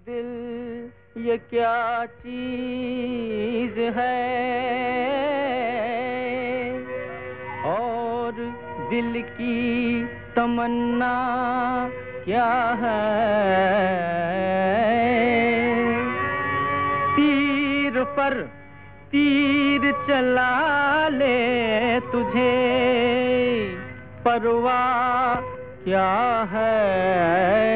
दिल ये क्या चीज है, और दिल की तमन्ना क्या है। तीर पर तीर चला ले तुझे परवाह क्या है।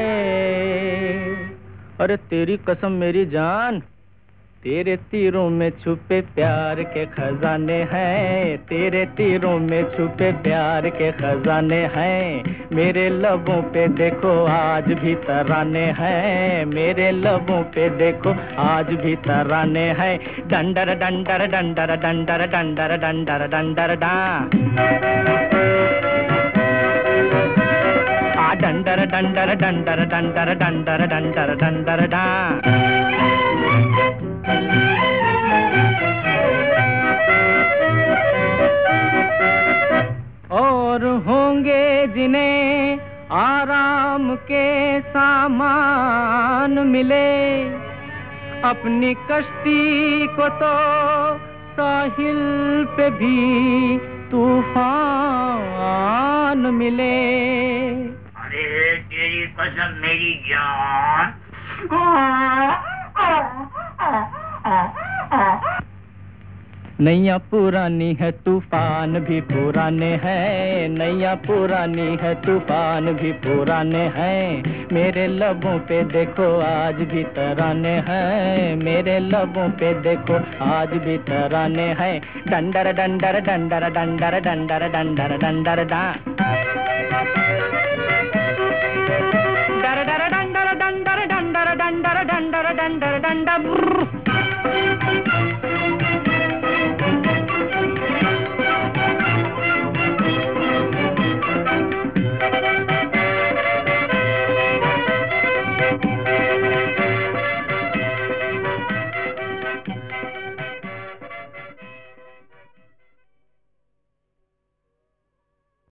अरे तेरी कसम मेरी जान, तेरे तीरों में छुपे प्यार के खजाने हैं, तेरे तीरों में छुपे प्यार के खजाने हैं। मेरे लबों पे देखो आज भी तराने हैं, मेरे लबों पे देखो आज भी तराने हैं। डंडर डंडर डंडर डंडर डंडर डंडर डंडर डा डंडर डंडर डंडर डंडर डंडर डंडर डंडर डा। और होंगे जिन्हें आराम के सामान मिले, अपनी कश्ती को तो साहिल पे भी तूफान मिले। अरे तेरी कसम मेरी जान। नैया पुरानी है तूफान भी पुराने हैं, नैया पुरानी है तूफान भी पुराने हैं। मेरे लबों पे देखो आज भी तराने हैं, मेरे लबों पे देखो आज भी तराने हैं। डंडर डंडर डंडर डंडर डंडर डंडर डंडर डा डर डर डंडर डंडर डंडर डंडर डंडर डंडर डंडर।